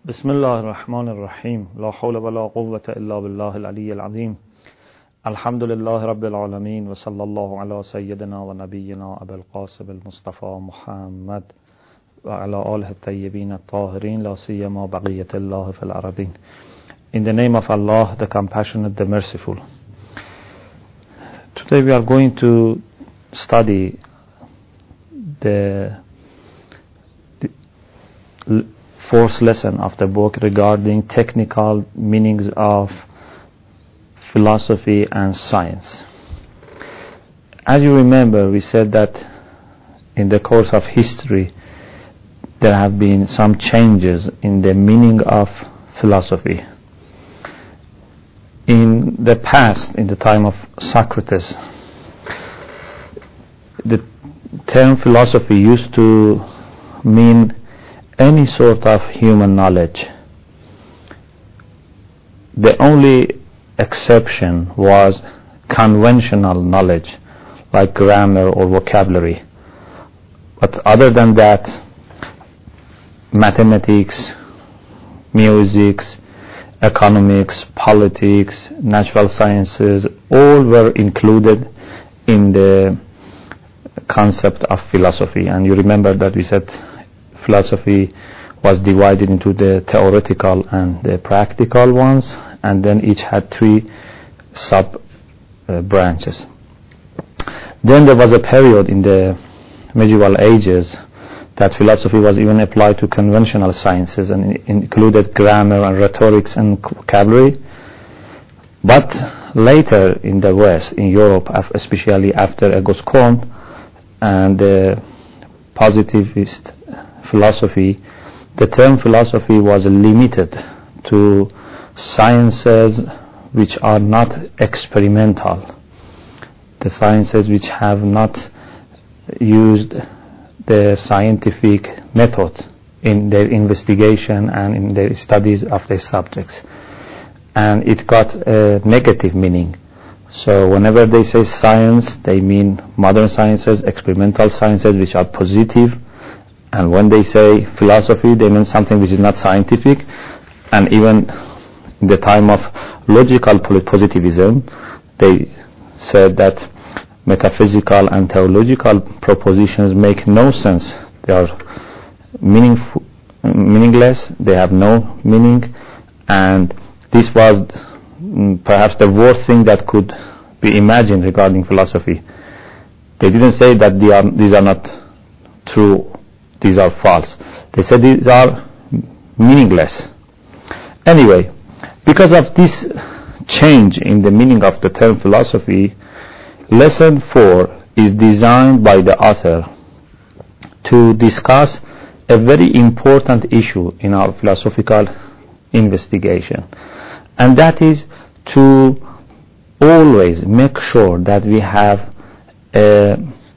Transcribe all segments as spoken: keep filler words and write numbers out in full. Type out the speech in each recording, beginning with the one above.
بسم الله الرحمن الرحيم لا حول ولا قوة إلا بالله العلي العظيم الحمد لله رب العالمين وصلى الله على سيدنا ونبينا أبي القاسم المصطفى محمد وعلى آله الطيبين الطاهرين لا سيما بقية الله في الأرضين. In the name of Allah, the Compassionate, the Merciful. Today we are going to study the, the fourth lesson of the book regarding technical meanings of philosophy and science. As you remember, we said that in the course of history there have been some changes in the meaning of philosophy. In the past, in the time of Socrates, the term philosophy used to mean any sort of human knowledge. The only exception was conventional knowledge, like grammar or vocabulary. But other than that, mathematics, music, economics, politics, natural sciences, all were included in the concept of philosophy. And you remember that we said philosophy was divided into the theoretical and the practical ones, and then each had three sub uh, branches. Then there was a period in the medieval ages that philosophy was even applied to conventional sciences and included grammar and rhetorics and vocabulary. But later in the West, in Europe, especially after Auguste Comte and the positivist philosophy, the term philosophy was limited to sciences which are not experimental, the sciences which have not used the scientific method in their investigation and in their studies of their subjects. And it got a negative meaning. So whenever they say science, they mean modern sciences, experimental sciences which are positive. And when they say philosophy, they mean something which is not scientific. And even in the time of logical positivism, they said that metaphysical and theological propositions make no sense. They are meaningful, meaningless, they have no meaning, and this was mm, perhaps the worst thing that could be imagined regarding philosophy. They didn't say that they are, these are not true, these are false. They said these are meaningless. Anyway, because of this change in the meaning of the term philosophy, lesson four is designed by the author to discuss a very important issue in our philosophical investigation, and that is to always make sure that we have a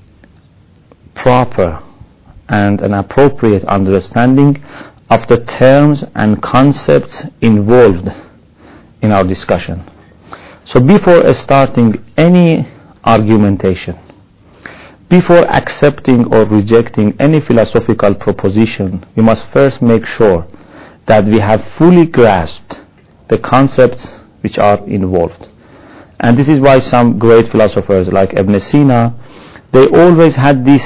proper and an appropriate understanding of the terms and concepts involved in our discussion. So before starting any argumentation, before accepting or rejecting any philosophical proposition, we must first make sure that we have fully grasped the concepts which are involved. And this is why some great philosophers like Ibn Sina, they always had this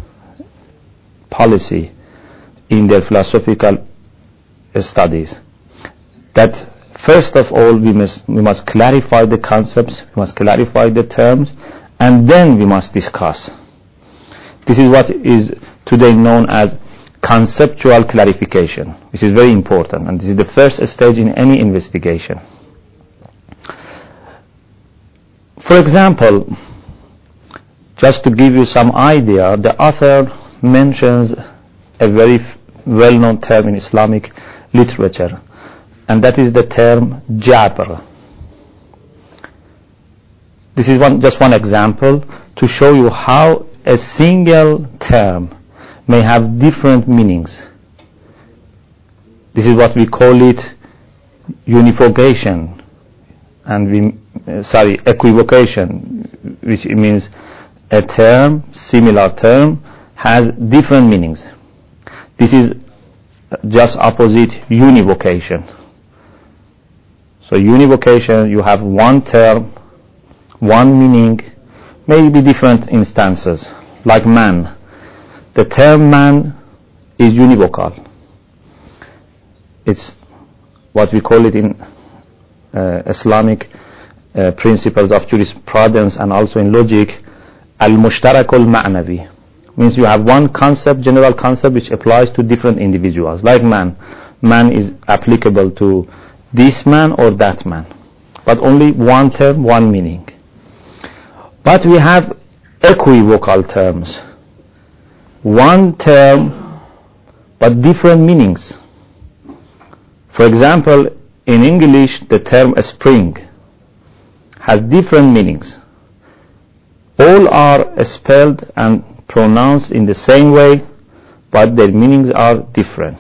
policy in their philosophical studies, that first of all we must we must clarify the concepts, we must clarify the terms, and then we must discuss. This is what is today known as conceptual clarification, which is very important, and this is the first stage in any investigation. For example, just to give you some idea, the author mentions a very f- well-known term in Islamic literature, and that is the term jabr. This is one, just one example to show you how a single term may have different meanings. This is what we call it unification, and we, uh, sorry, equivocation, which means a term, similar term, has different meanings. This is just opposite univocation. So univocation, you have one term, one meaning, maybe different instances, like man. The term man is univocal. It's what we call it in uh, Islamic uh, principles of jurisprudence and also in logic, al-mushtarak al-ma'navi. Means you have one concept, general concept, which applies to different individuals. Like man. Man is applicable to this man or that man. But only one term, one meaning. But we have equivocal terms. One term, but different meanings. For example, in English, the term spring has different meanings. All are spelled and pronounced in the same way, but their meanings are different.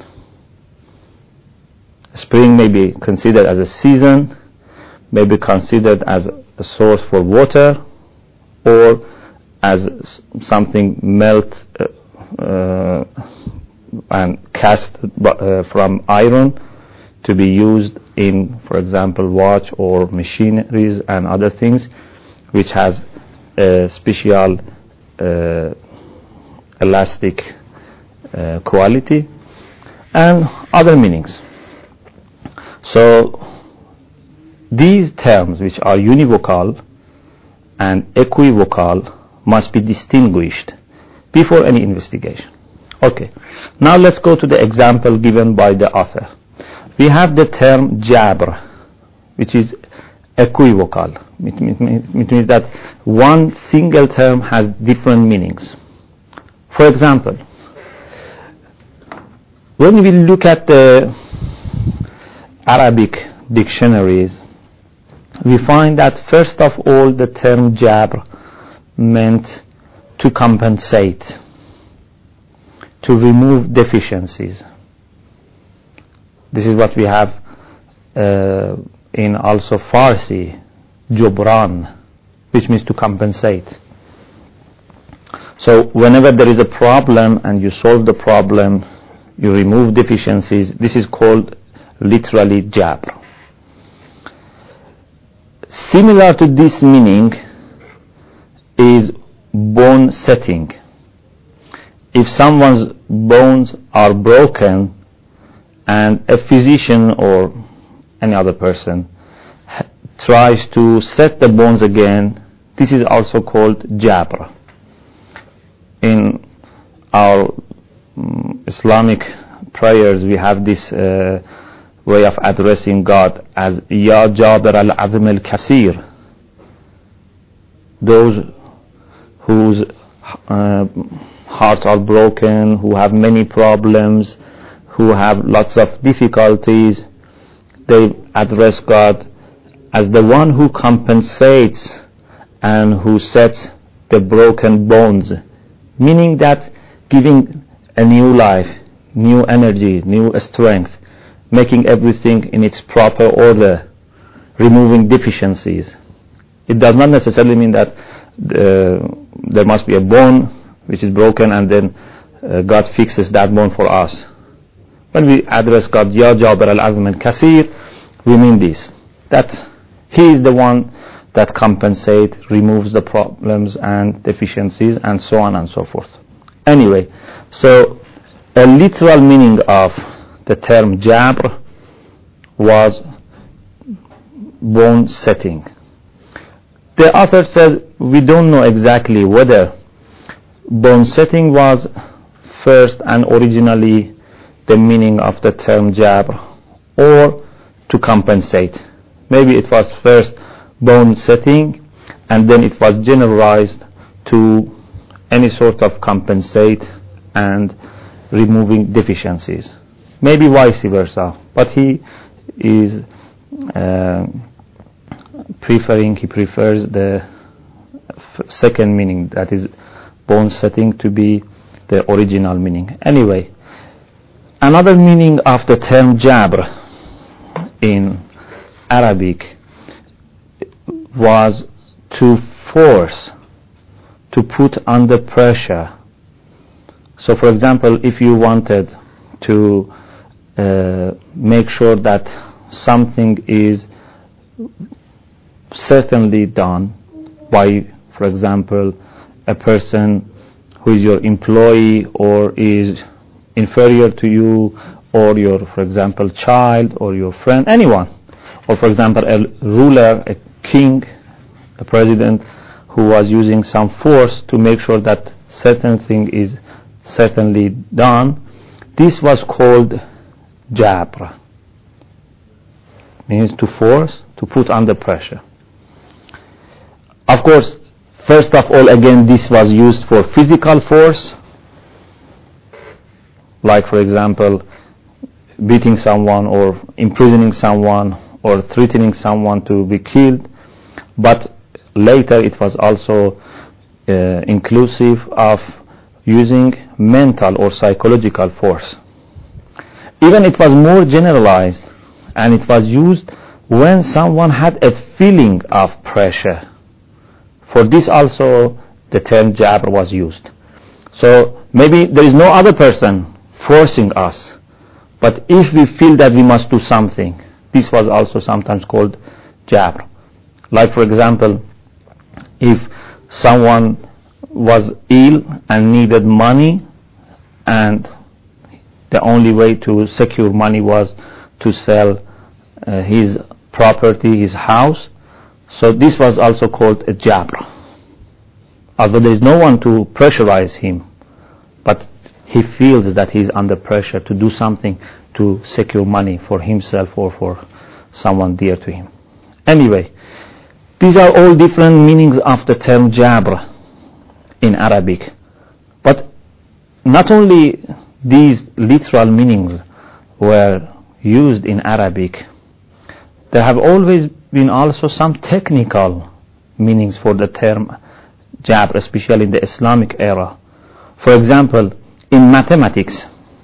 Spring may be considered as a season, may be considered as a source for water, or as something melt uh, uh, and cast uh, from iron to be used in, for example, watch or machineries and other things, which has a special uh, elastic uh, quality and other meanings. So these terms, which are univocal and equivocal, must be distinguished before any investigation. Okay, now let's go to the example given by the author. We have the term jabr, which is equivocal. It means that one single term has different meanings. For example, when we look at the Arabic dictionaries, we find that first of all the term jabr meant to compensate, to remove deficiencies. This is what we have uh, in also Farsi, jubran, which means to compensate. So whenever there is a problem and you solve the problem, you remove deficiencies, this is called literally jabr. Similar to this meaning is bone setting. If someone's bones are broken and a physician or any other person tries to set the bones again, this is also called jabr. In our um, Islamic prayers, we have this uh, way of addressing God as Ya Jabir al-Azm al-Kasir. Those whose uh, hearts are broken, who have many problems, who have lots of difficulties, they address God as the one who compensates and who sets the broken bones, meaning that giving a new life, new energy, new strength, making everything in its proper order, removing deficiencies. It does not necessarily mean that uh, there must be a bone which is broken and then uh, God fixes that bone for us. When we address God, Ya Jabir al-Azm al-Kasir, we mean this, that He is the one that compensates, removes the problems and deficiencies, and so on and so forth. Anyway, so a literal meaning of the term jabr was bone setting. The author says we don't know exactly whether bone setting was first and originally the meaning of the term jabr or to compensate. Maybe it was first bone setting and then it was generalized to any sort of compensate and removing deficiencies. Maybe vice versa, but he is uh, preferring, he prefers the f- second meaning, that is bone setting, to be the original meaning. Anyway, another meaning of the term jabr in Arabic was to force, to put under pressure. So for example, if you wanted to uh, make sure that something is certainly done by, for example, a person who is your employee or is inferior to you, or your, for example, child or your friend, anyone, or for example a ruler, a king, a president who was using some force to make sure that certain thing is certainly done. This was called jabr, means to force, to put under pressure. Of course, first of all, again, this was used for physical force, like, for example, beating someone or imprisoning someone or threatening someone to be killed. But later it was also uh, inclusive of using mental or psychological force. Even it was more generalized, and it was used when someone had a feeling of pressure. For this also the term jabr was used. So maybe there is no other person forcing us, but if we feel that we must do something, this was also sometimes called jabr. Like, for example, if someone was ill and needed money, and the only way to secure money was to sell uh, his property, his house, so this was also called a jabr. Although there is no one to pressurize him, but he feels that he is under pressure to do something to secure money for himself or for someone dear to him. Anyway, these are all different meanings of the term jabr in Arabic. But not only these literal meanings were used in Arabic, there have always been also some technical meanings for the term jabr, especially in the Islamic era. For example, in mathematics,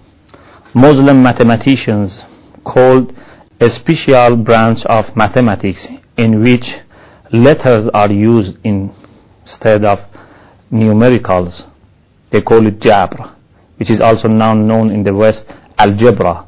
Muslim mathematicians called a special branch of mathematics in which letters are used instead of numericals. They call it jabr, which is also now known in the West, algebra.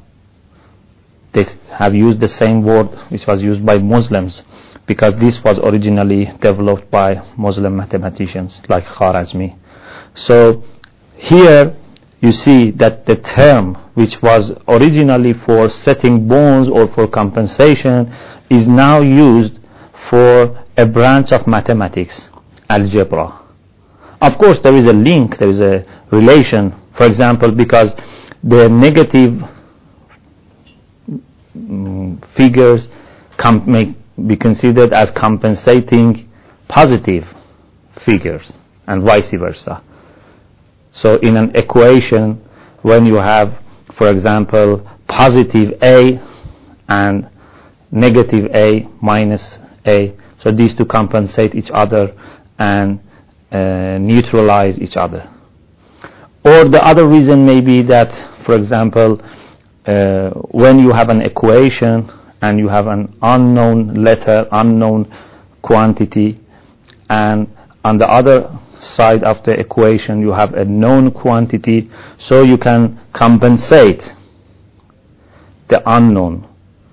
They have used the same word which was used by Muslims, because this was originally developed by Muslim mathematicians like Khwarazmi. So here you see that the term which was originally for setting bonds or for compensation is now used for a branch of mathematics, algebra. Of course, there is a link, there is a relation, for example, because the negative mm, figures com- may be considered as compensating positive figures and vice versa. So in an equation, when you have, for example, positive A and negative A minus A, so these two compensate each other and uh, neutralize each other. Or the other reason may be that, for example, uh, when you have an equation and you have an unknown letter, unknown quantity, and on the other side of the equation you have a known quantity, so you can compensate the unknown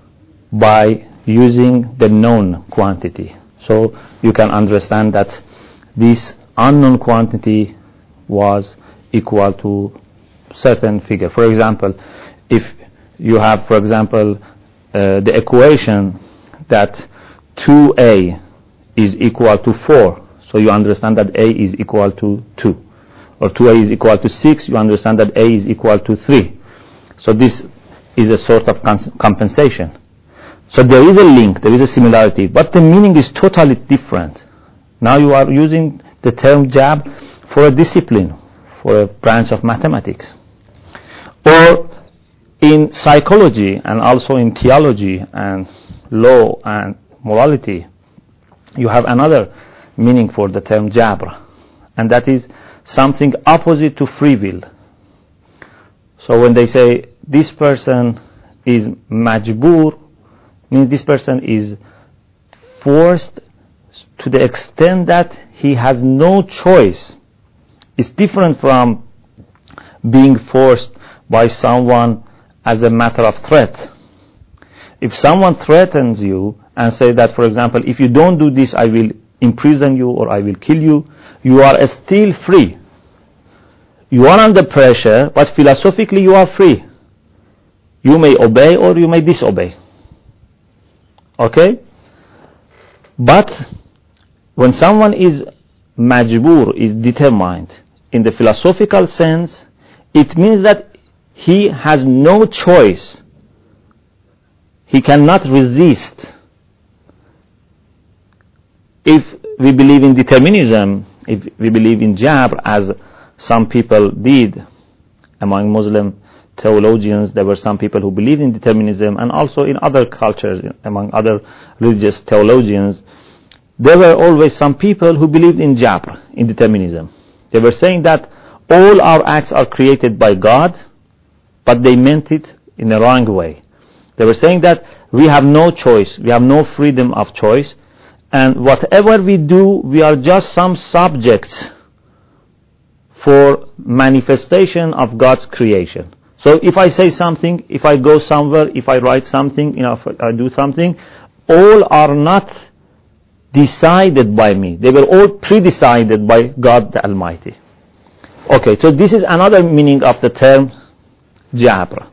by using the known quantity. So you can understand that this unknown quantity was equal to certain figure. For example, if you have, for example, uh, the equation that two A is equal to four, so you understand that A is equal to two. Or two A is equal to six, you understand that A is equal to three. So this is a sort of cons- compensation. So there is a link, there is a similarity, but the meaning is totally different. Now you are using the term jabr for a discipline, for a branch of mathematics. Or in psychology and also in theology and law and morality, you have another meaning for the term jabr, and that is something opposite to free will. So when they say this person is majbur, means this person is forced to the extent that he has no choice. It's different from being forced by someone as a matter of threat. If someone threatens you and say that, for example, if you don't do this, I will imprison you or I will kill you, you are still free. You are under pressure, but philosophically you are free. You may obey or you may disobey. Okay? But when someone is majbur, is determined, in the philosophical sense, it means that he has no choice. He cannot resist. If we believe in determinism, if we believe in Jabr, as some people did among Muslim theologians, there were some people who believed in determinism, and also in other cultures, among other religious theologians, there were always some people who believed in Jabr, in determinism. They were saying that all our acts are created by God, but they meant it in a wrong way. They were saying that we have no choice, we have no freedom of choice, and whatever we do, we are just some subjects for manifestation of God's creation. So if I say something, if I go somewhere, if I write something, you know, if I do something, all are not decided by me. They were all pre-decided by God the Almighty. Okay, so this is another meaning of the term Jabr.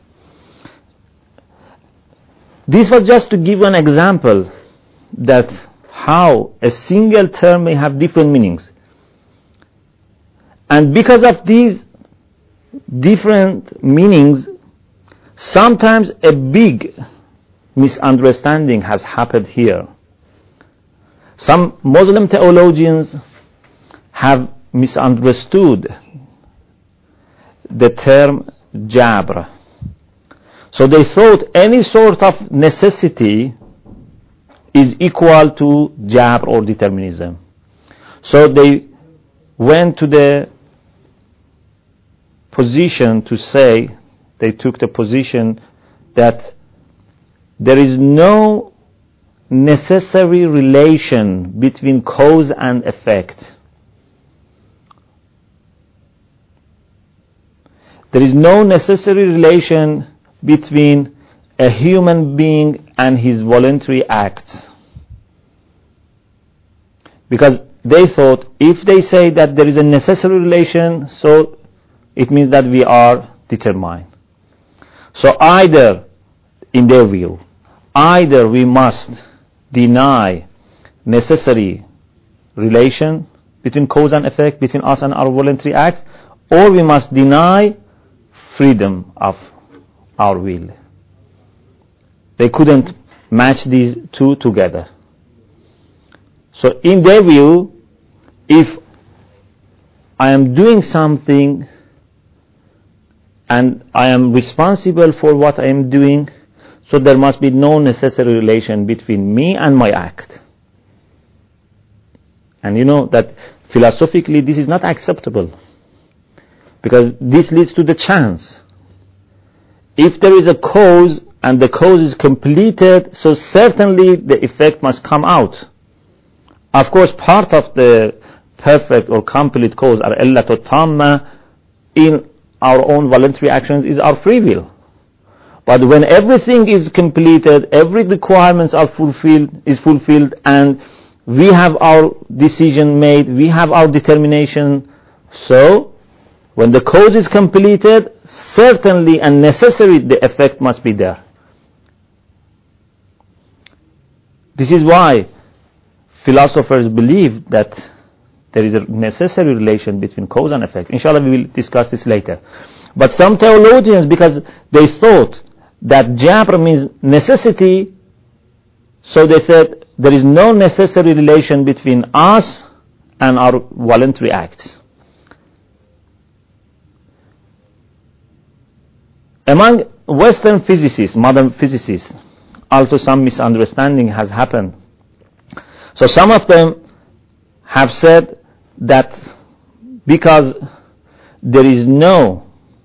This was just to give an example that how a single term may have different meanings. And because of these different meanings, sometimes a big misunderstanding has happened here. Some Muslim theologians have misunderstood the term Jabr. So they thought any sort of necessity is equal to Jabr or determinism. So they went to the position to say, they took the position that there is no necessary relation between cause and effect. There is no necessary relation between a human being and his voluntary acts. Because they thought if they say that there is a necessary relation, so it means that we are determined. So either, in their view, either we must deny necessary relation between cause and effect, between us and our voluntary acts, or we must deny freedom of our will. They couldn't match these two together. So in their view, if I am doing something and I am responsible for what I am doing, so there must be no necessary relation between me and my act. And you know that philosophically this is not acceptable, because this leads to the chance. If there is a cause and the cause is completed, so certainly the effect must come out. Of course, part of the perfect or complete cause, or illatut tamma, in our own voluntary actions is our free will. But when everything is completed, every requirements are fulfilled, is fulfilled, and we have our decision made, we have our determination, so when the cause is completed, certainly and necessary the effect must be there. This is why philosophers believe that there is a necessary relation between cause and effect. Inshallah, we will discuss this later. But some theologians, because they thought that Jabr means necessity, so they said there is no necessary relation between us and our voluntary acts. Among Western physicists, modern physicists, also some misunderstanding has happened. So some of them have said that because there is no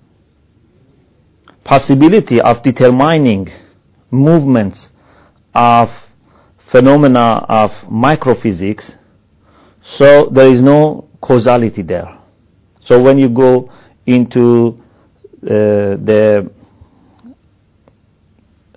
possibility of determining movements of phenomena of microphysics, so there is no causality there. So when you go into uh, the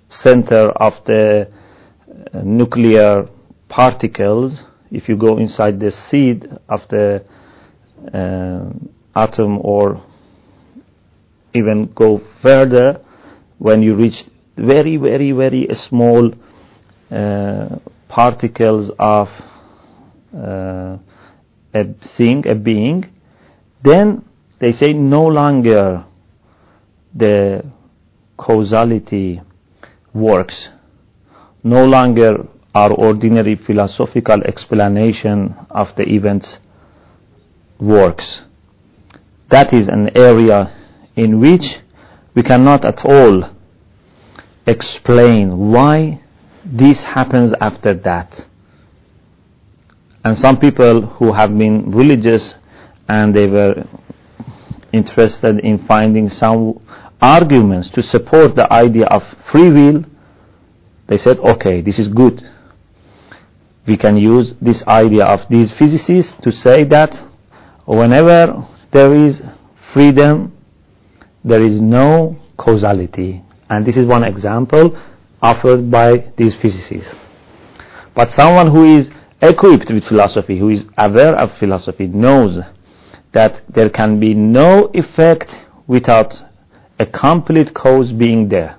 center of the uh, nuclear particles, if you go inside the seed of the uh, atom, or even go further, when you reach very, very, very small uh, particles of uh, a thing, a being, then they say no longer the causality works. No longer our ordinary philosophical explanation of the events works. That is an area in which we cannot at all explain why this happens after that. And some people who have been religious and they were interested in finding some arguments to support the idea of free will, they said, okay, this is good. We can use this idea of these physicists to say that whenever there is freedom, there is no causality. And this is one example offered by these physicists. But someone who is equipped with philosophy, who is aware of philosophy, knows that there can be no effect without a complete cause being there.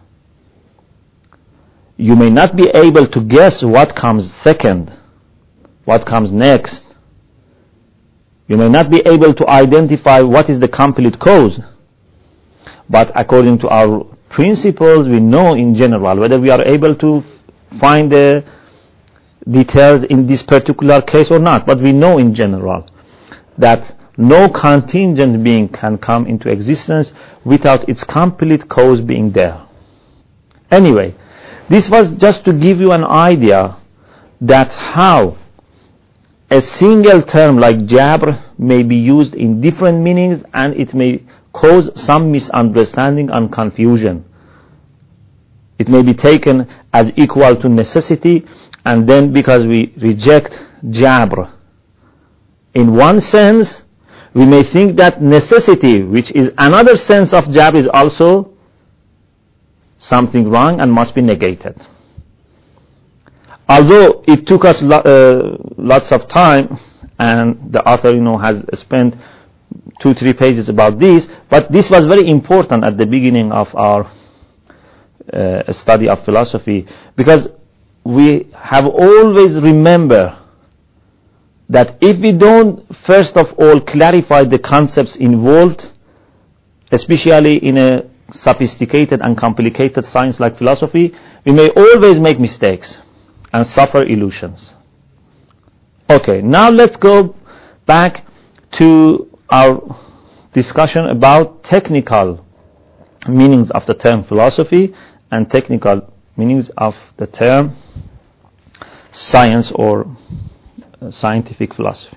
You may not be able to guess what comes second, what comes next. You may not be able to identify what is the complete cause. But according to our principles, we know in general, whether we are able to find the details in this particular case or not, but we know in general that no contingent being can come into existence without its complete cause being there. Anyway, this was just to give you an idea that how a single term like Jabr may be used in different meanings, and it may cause some misunderstanding and confusion. It may be taken as equal to necessity, and then because we reject Jabr in one sense, we may think that necessity, which is another sense of Jabr, is also something wrong and must be negated. Although it took us lo- uh, lots of time, and the author, you know, has spent two, three pages about this, but this was very important at the beginning of our uh, study of philosophy, because we have always remember that if we don't first of all clarify the concepts involved, especially in a sophisticated and complicated science like philosophy, we may always make mistakes and suffer illusions. Okay, now let's go back to our discussion about technical meanings of the term philosophy and technical meanings of the term science or uh, scientific philosophy.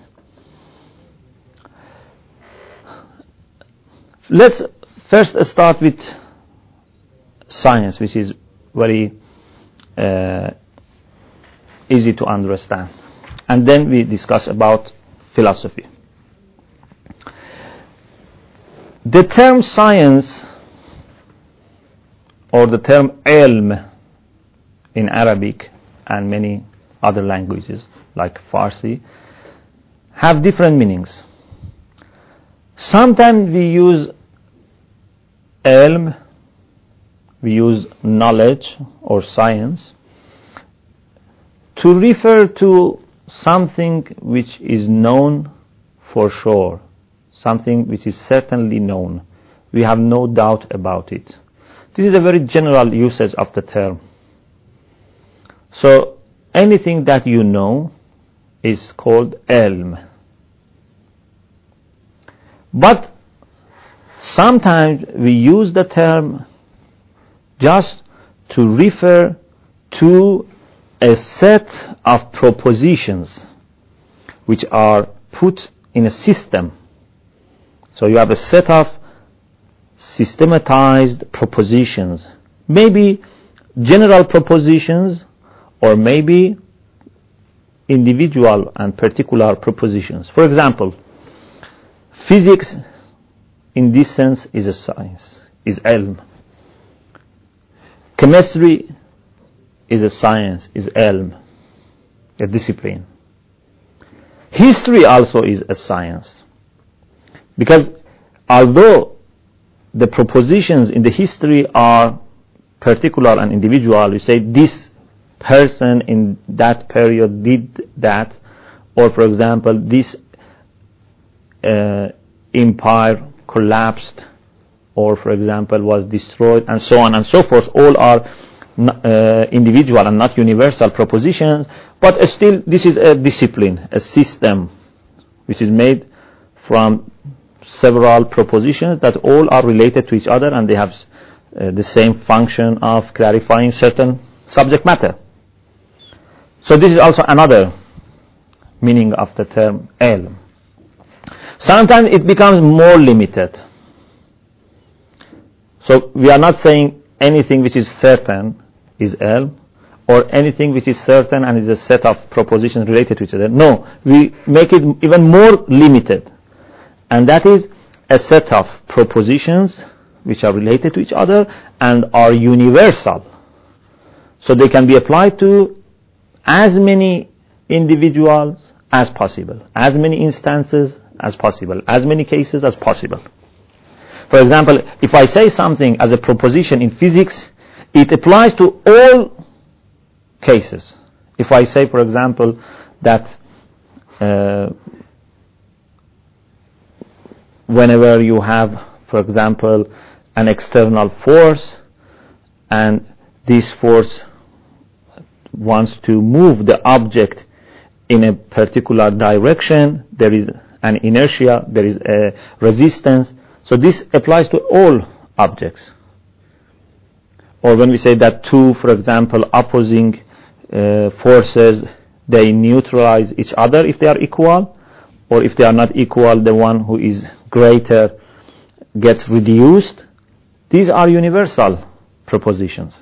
Let's first start with science, which is very uh, easy to understand, and then we discuss about philosophy. The term science, or the term ilm in Arabic and many other languages like Farsi, have different meanings. Sometimes we use ilm, we use knowledge or science to refer to something which is known for sure, something which is certainly known. We have no doubt about it. This is a very general usage of the term. So anything that you know is called ilm. But sometimes we use the term just to refer to a set of propositions which are put in a system. So you have a set of systematized propositions, maybe general propositions, or maybe individual and particular propositions. For example, physics in this sense is a science, is ilm. Chemistry is a science, is ilm, a discipline. History also is a science. Because although the propositions in the history are particular and individual, you say this person in that period did that, or for example, this uh, empire collapsed, or for example was destroyed, and so on and so forth. All are uh, individual and not universal propositions, but still this is a discipline, a system which is made from several propositions that all are related to each other, and they have uh, the same function of clarifying certain subject matter. So this is also another meaning of the term ilm. Sometimes it becomes more limited. So we are not saying anything which is certain is ilm, or anything which is certain and is a set of propositions related to each other. No, we make it even more limited. And that is a set of propositions which are related to each other and are universal. So they can be applied to as many individuals as possible, as many instances as possible, as many cases as possible. For example, if I say something as a proposition in physics, it applies to all cases. If I say, for example, that uh, whenever you have, for example, an external force, and this force wants to move the object in a particular direction, there is an inertia, there is a resistance. So this applies to all objects. Or when we say that two, for example, opposing uh, forces, they neutralize each other if they are equal, or if they are not equal, the one who is greater gets reduced. These are universal propositions.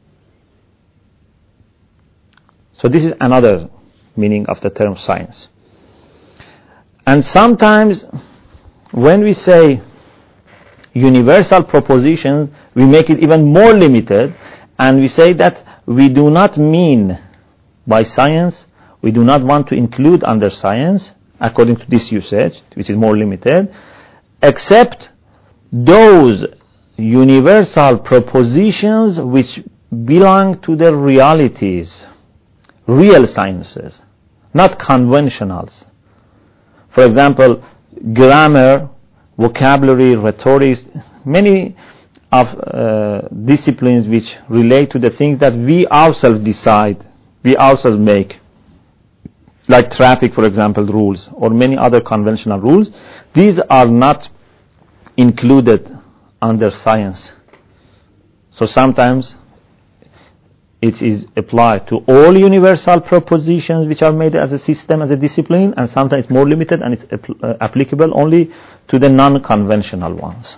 So this is another meaning of the term science. And sometimes when we say universal propositions, we make it even more limited, and we say that we do not mean by science, we do not want to include under science, according to this usage, which is more limited, except those universal propositions which belong to the realities, real sciences, not conventionals. For example, grammar, vocabulary, rhetoric, many of uh, disciplines which relate to the things that we ourselves decide, we ourselves make, like traffic, for example, rules, or many other conventional rules. These are not included under science. So sometimes it is applied to all universal propositions which are made as a system, as a discipline, and sometimes it's more limited and it's apl- uh, applicable only to the non-conventional ones.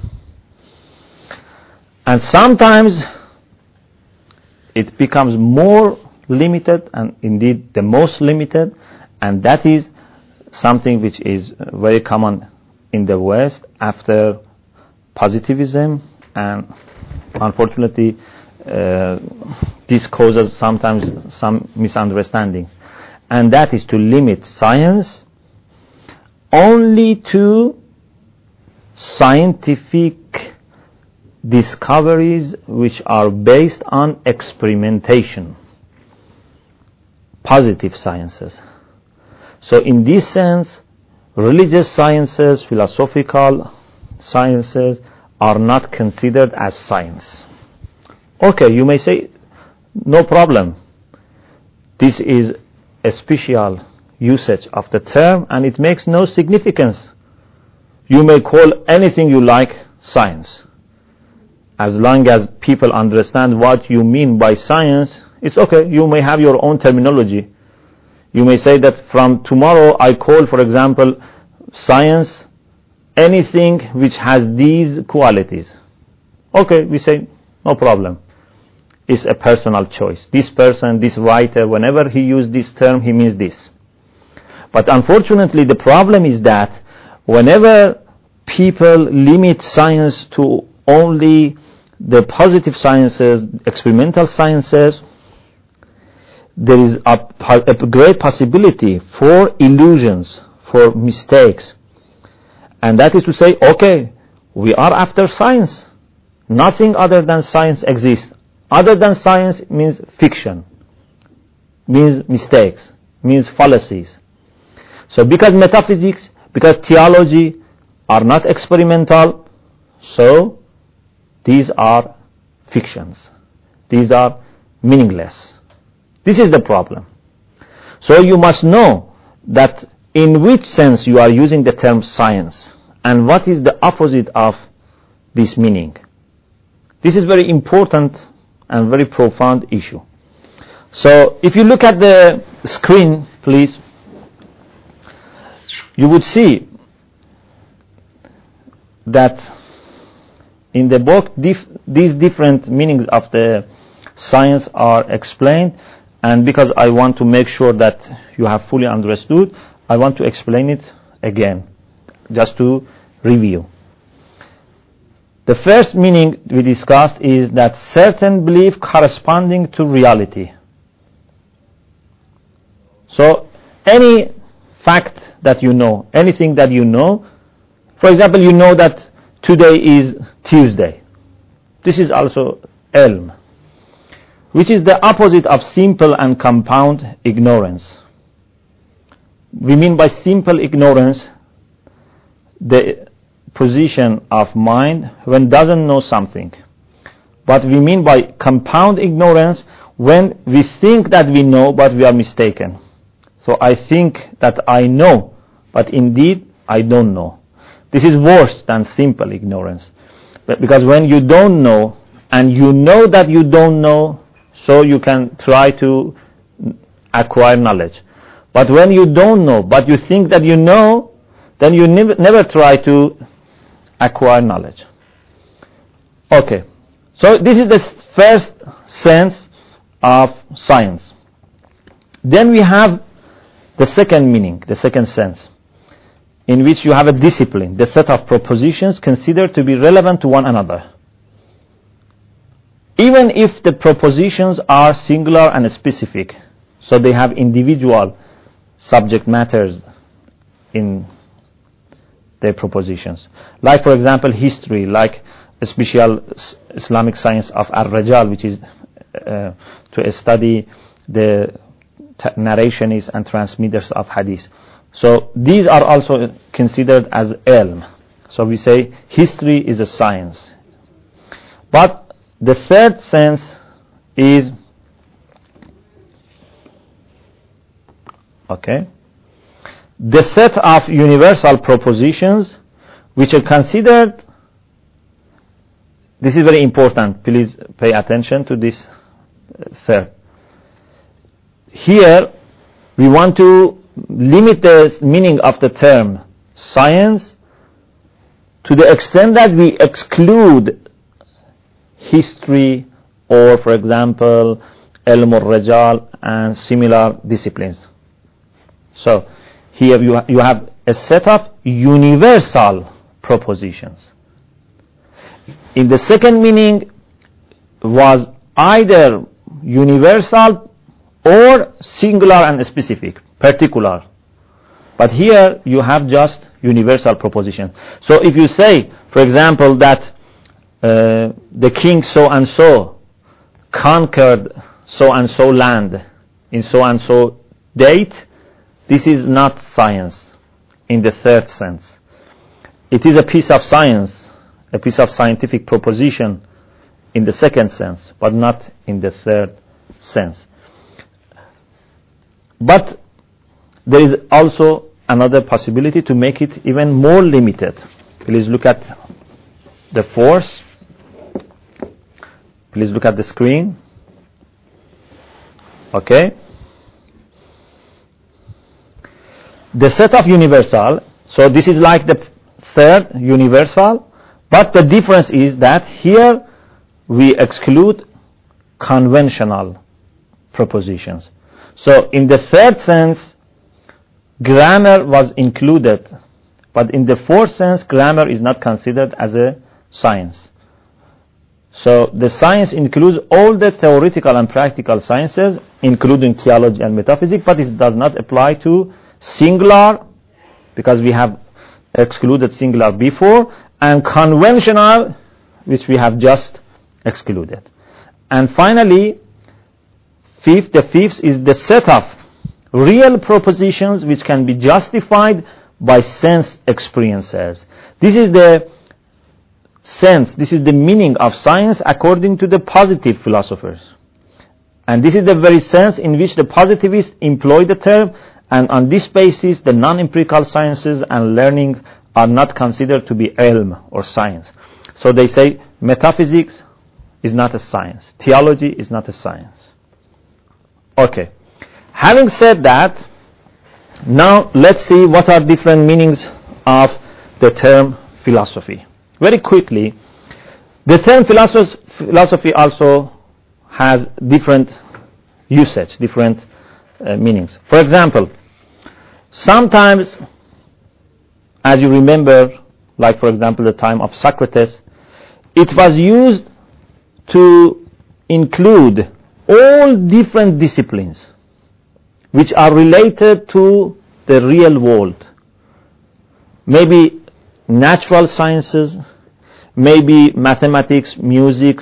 And sometimes it becomes more limited, and indeed the most limited, and that is something which is very common in the West after positivism, and unfortunately uh, this causes sometimes some misunderstanding, and that is to limit science only to scientific discoveries which are based on experimentation, positive sciences. So in this sense, religious sciences, philosophical sciences are not considered as science. Okay, you may say, no problem. This is a special usage of the term and it makes no significance. You may call anything you like science. As long as people understand what you mean by science, it's okay. You may have your own terminology. You may say that from tomorrow I call, for example, science anything which has these qualities. Okay, we say, no problem. It's a personal choice. This person, this writer, whenever he uses this term, he means this. But unfortunately, the problem is that whenever people limit science to only the positive sciences, experimental sciences, there is a, a great possibility for illusions, for mistakes. And that is to say, okay, we are after science. Nothing other than science exists. Other than science means fiction, means mistakes, means fallacies. So because metaphysics, because theology are not experimental, so these are fictions. These are meaningless. This is the problem. So you must know that in which sense you are using the term science and what is the opposite of this meaning. This is very important and very profound issue. So if you look at the screen, please, you would see that in the book dif- these different meanings of the science are explained, and because I want to make sure that you have fully understood, I want to explain it again, just to review. The first meaning we discussed is that certain belief corresponding to reality. So any fact that you know, anything that you know, for example, you know that today is Tuesday. This is also ilm, which is the opposite of simple and compound ignorance. We mean by simple ignorance the position of mind when doesn't know something. But we mean by compound ignorance when we think that we know but we are mistaken. So I think that I know, but indeed I don't know. This is worse than simple ignorance. But because when you don't know and you know that you don't know, so you can try to acquire knowledge. But when you don't know, but you think that you know, then you never, never try to acquire knowledge. Okay, so this is the first sense of science. Then we have the second meaning, the second sense, in which you have a discipline, the set of propositions considered to be relevant to one another. Even if the propositions are singular and specific, so they have individual subject matters in their propositions. Like, for example, history, like a special Islamic science of Ar-Rajal, which is uh, to study the t- narrationists and transmitters of hadith. So these are also considered as ilm. So we say history is a science. But the third sense is, okay, the set of universal propositions which are considered, this is very important, please pay attention to this third. Here we want to limit the meaning of the term science to the extent that we exclude history or, for example, ilm al-rajal and similar disciplines. So here you, ha- you have a set of universal propositions. In the second meaning was either universal or singular and specific, particular. But here you have just universal proposition. So if you say, for example, that uh, the king so and so conquered so and so land in so and so date, this is not science in the third sense. It is a piece of science, a piece of scientific proposition in the second sense, but not in the third sense. But there is also another possibility to make it even more limited. Please look at the fourth. Please look at the screen. Okay. The set of universal, so this is like the third universal, but the difference is that here we exclude conventional propositions. So in the third sense, grammar was included, but in the fourth sense, grammar is not considered as a science. So the science includes all the theoretical and practical sciences, including theology and metaphysics, but it does not apply to singular, because we have excluded singular before, and conventional, which we have just excluded. And finally, fifth, the fifth is the set of real propositions which can be justified by sense experiences. This is the sense, this is the meaning of science according to the positive philosophers. And this is the very sense in which the positivists employ the term, and on this basis the non-empirical sciences and learning are not considered to be ilm or science. So they say metaphysics is not a science, theology is not a science. Okay. Having said that, now let's see what are different meanings of the term philosophy. Very quickly, the term philosophy also has different usage, different uh, meanings. For example, sometimes, as you remember, like for example the time of Socrates, it was used to include all different disciplines which are related to the real world. Maybe natural sciences, maybe mathematics, music,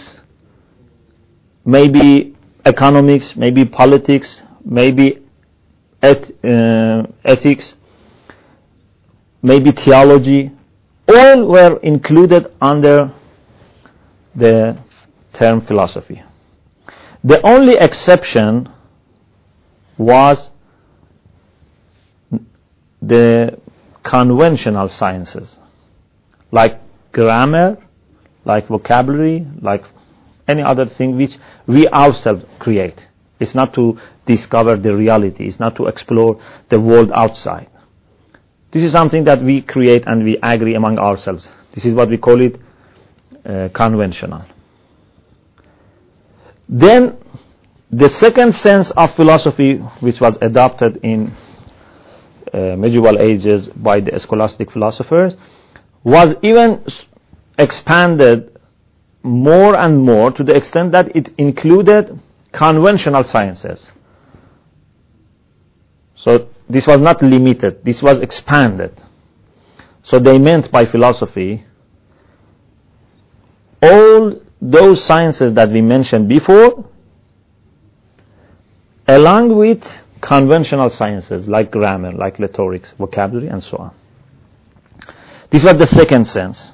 maybe economics, maybe politics, maybe eth- uh, ethics, maybe theology. All were included under the term philosophy. The only exception was the conventional sciences, like grammar, like vocabulary, like any other thing which we ourselves create. It's not to discover the reality, it's not to explore the world outside. This is something that we create and we agree among ourselves. This is what we call it uh, conventional. Then the second sense of philosophy, which was adopted in uh, medieval ages by the scholastic philosophers, was even expanded more and more to the extent that it included conventional sciences. So this was not limited, this was expanded. So they meant by philosophy all those sciences that we mentioned before, along with conventional sciences like grammar, like rhetorics, vocabulary, and so on. This was the second sense.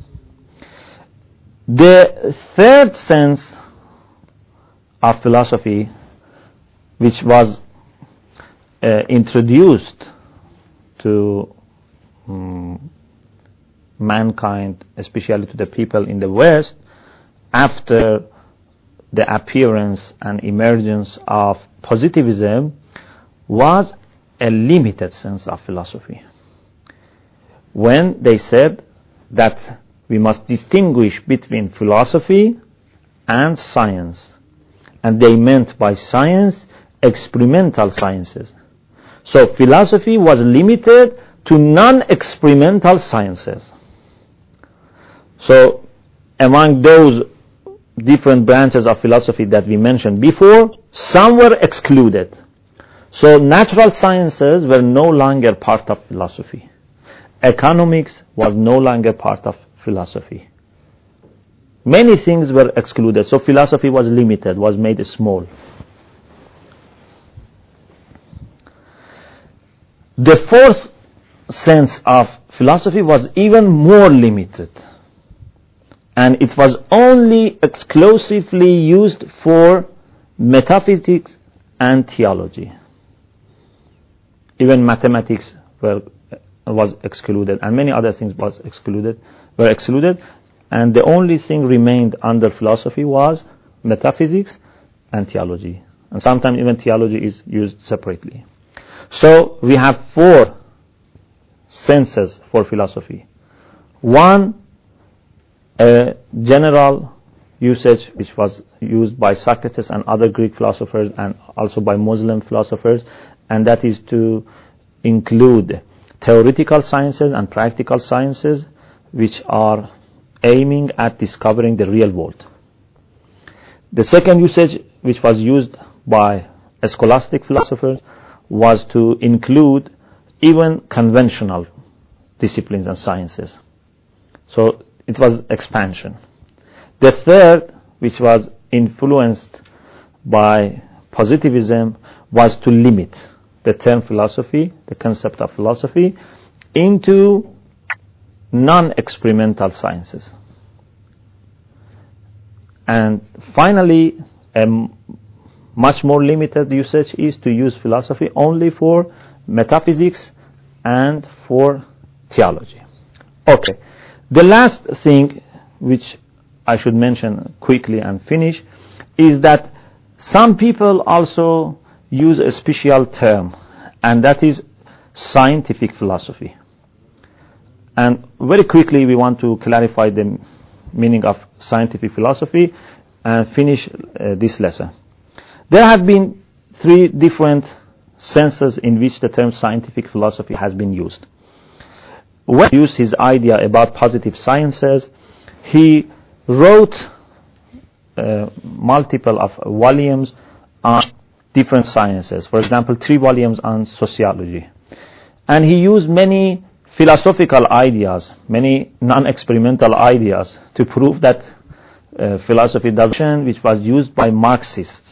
The third sense of philosophy, which was uh, introduced to um, mankind, especially to the people in the West, after the appearance and emergence of positivism, was a limited sense of philosophy. When they said that we must distinguish between philosophy and science, and they meant by science experimental sciences. So philosophy was limited to non-experimental sciences. So among those different branches of philosophy that we mentioned before, some were excluded. So natural sciences were no longer part of philosophy. Economics was no longer part of philosophy. Many things were excluded, so philosophy was limited, was made small. The fourth sense of philosophy was even more limited, and it was only exclusively used for metaphysics and theology. Even mathematics were, was excluded, and many other things was excluded, were excluded, and the only thing remained under philosophy was metaphysics and theology. And sometimes even theology is used separately. So we have four senses for philosophy. One, a general usage which was used by Socrates and other Greek philosophers and also by Muslim philosophers, and that is to include theoretical sciences and practical sciences which are aiming at discovering the real world. The second usage, which was used by scholastic philosophers, was to include even conventional disciplines and sciences. So it was expansion. The third, which was influenced by positivism, was to limit the term philosophy, the concept of philosophy, into non-experimental sciences. And finally, a much more limited usage is to use philosophy only for metaphysics and for theology. Okay, the last thing which I should mention quickly and finish is that some people also use a special term, and that is scientific philosophy. And very quickly we want to clarify the meaning of scientific philosophy and finish uh, this lesson. There have been three different senses in which the term scientific philosophy has been used. When he used his idea about positive sciences, he wrote uh, multiple of volumes on different sciences. For example, three volumes on sociology. And he used many philosophical ideas, many non-experimental ideas to prove that uh, philosophy doesn't, which was used by Marxists.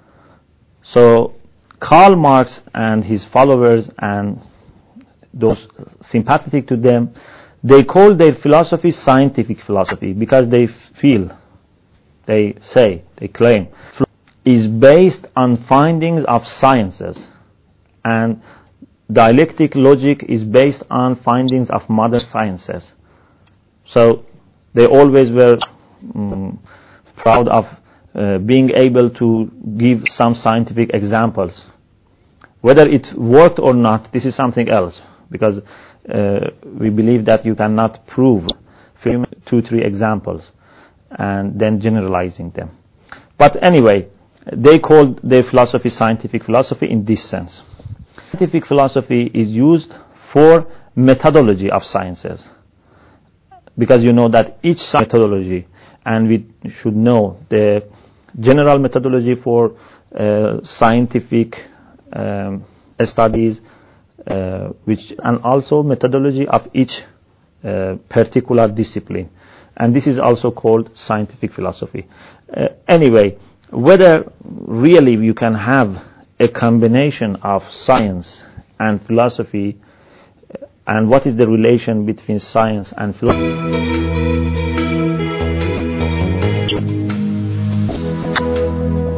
So Karl Marx and his followers and those sympathetic to them, they call their philosophy scientific philosophy because they feel, they say, they claim, is based on findings of sciences, and dialectic logic is based on findings of modern sciences. So they always were um, proud of uh, being able to give some scientific examples. Whether it worked or not, this is something else, because uh, we believe that you cannot prove two, three examples and then generalizing them. But anyway, they called their philosophy scientific philosophy in this sense. Scientific philosophy is used for methodology of sciences, because you know that each methodology, and we should know the general methodology for uh, scientific um, studies, uh, which and also methodology of each uh, particular discipline, and this is also called scientific philosophy. Uh, anyway, whether really you can have a combination of science and philosophy, and what is the relation between science and philosophy?